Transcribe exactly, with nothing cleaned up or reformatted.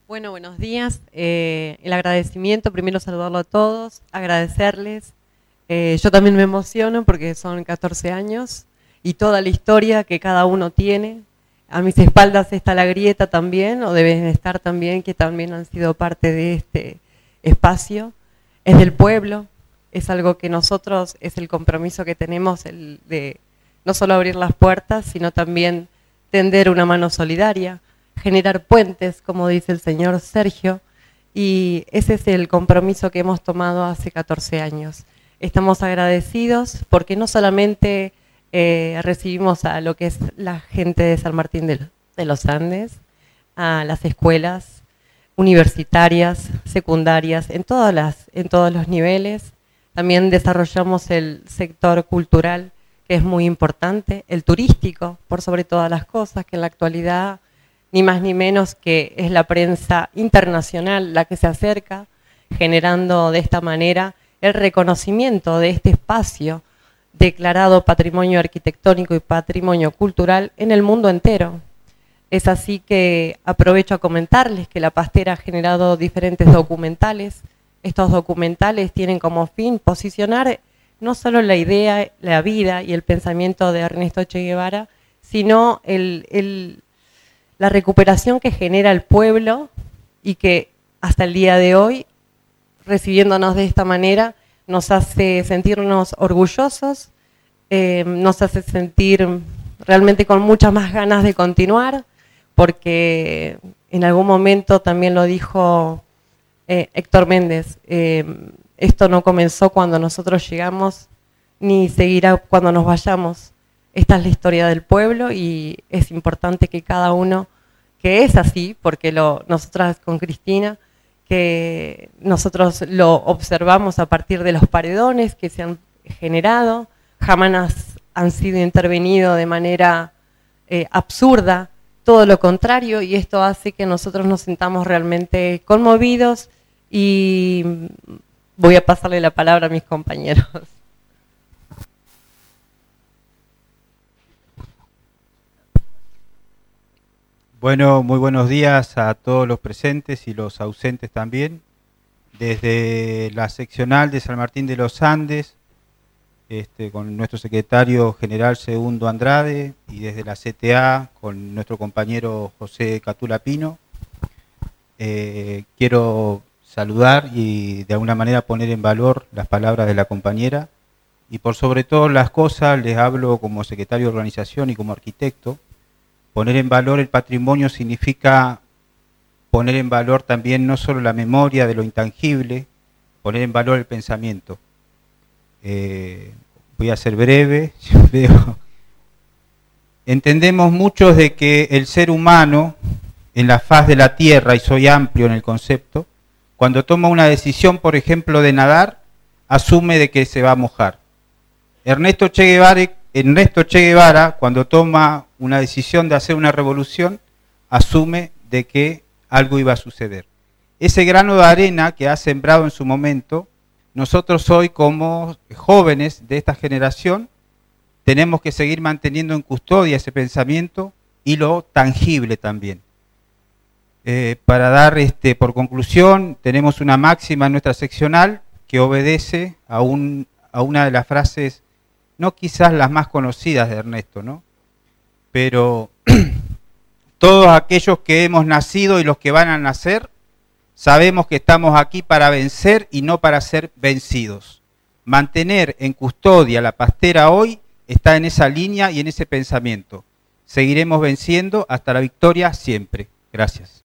Bueno, buenos días. Eh, el agradecimiento, primero saludarlo a todos, agradecerles. Eh, yo también me emociono porque son catorce años y toda la historia que cada uno tiene. A mis espaldas está la grieta también, o deben estar también, que también han sido parte de este espacio. Es del pueblo, es algo que nosotros, es el compromiso que tenemos el de no solo abrir las puertas, sino también tender una mano solidaria, generar puentes, como dice el señor Sergio, y ese es el compromiso que hemos tomado hace catorce años. Estamos agradecidos porque no solamente eh, recibimos a lo que es la gente de San Martín de, de los Andes, a las escuelas universitarias, secundarias, en, todas las, en todos los niveles. También desarrollamos el sector cultural, que es muy importante, el turístico, por sobre todas las cosas, que en la actualidad ni más ni menos que es la prensa internacional la que se acerca, generando de esta manera el reconocimiento de este espacio declarado patrimonio arquitectónico y patrimonio cultural en el mundo entero. Es así que aprovecho a comentarles que La Pastera ha generado diferentes documentales. Estos documentales tienen como fin posicionar no solo la idea, la vida y el pensamiento de Ernesto Che Guevara, sino el, el la recuperación que genera el pueblo y que hasta el día de hoy, recibiéndonos de esta manera, nos hace sentirnos orgullosos, eh, nos hace sentir realmente con muchas más ganas de continuar, porque en algún momento también lo dijo eh, Héctor Méndez, eh, esto no comenzó cuando nosotros llegamos, ni seguirá cuando nos vayamos. Esta es la historia del pueblo y es importante que cada uno, que es así, porque lo, nosotras con Cristina, que nosotros lo observamos a partir de los paredones que se han generado, jamás han sido intervenidos de manera eh, absurda, todo lo contrario, y esto hace que nosotros nos sintamos realmente conmovidos y voy a pasarle la palabra a mis compañeros. Bueno, muy buenos días a todos los presentes y los ausentes también. Desde la seccional de San Martín de los Andes, este, con nuestro secretario general Segundo Andrade, y desde la C T A con nuestro compañero José Catula Pino, eh, quiero saludar y de alguna manera poner en valor las palabras de la compañera, y por sobre todas las cosas les hablo como secretario de organización y como arquitecto. Poner en valor el patrimonio significa poner en valor también no solo la memoria de lo intangible, poner en valor el pensamiento. Eh, voy a ser breve. Yo veo. Entendemos muchos de que el ser humano en la faz de la tierra, y soy amplio en el concepto, cuando toma una decisión, por ejemplo, de nadar, asume de que se va a mojar. Ernesto Che Guevara, Ernesto Che Guevara, cuando toma una decisión de hacer una revolución, asume de que algo iba a suceder. Ese grano de arena que ha sembrado en su momento, nosotros hoy como jóvenes de esta generación, tenemos que seguir manteniendo en custodia ese pensamiento y lo tangible también. Eh, para dar este, por conclusión, tenemos una máxima en nuestra seccional que obedece a, un, a una de las frases, no quizás las más conocidas de Ernesto, ¿no? Pero todos aquellos que hemos nacido y los que van a nacer, sabemos que estamos aquí para vencer y no para ser vencidos. Mantener en custodia La Pastera hoy está en esa línea y en ese pensamiento. Seguiremos venciendo hasta la victoria siempre. Gracias.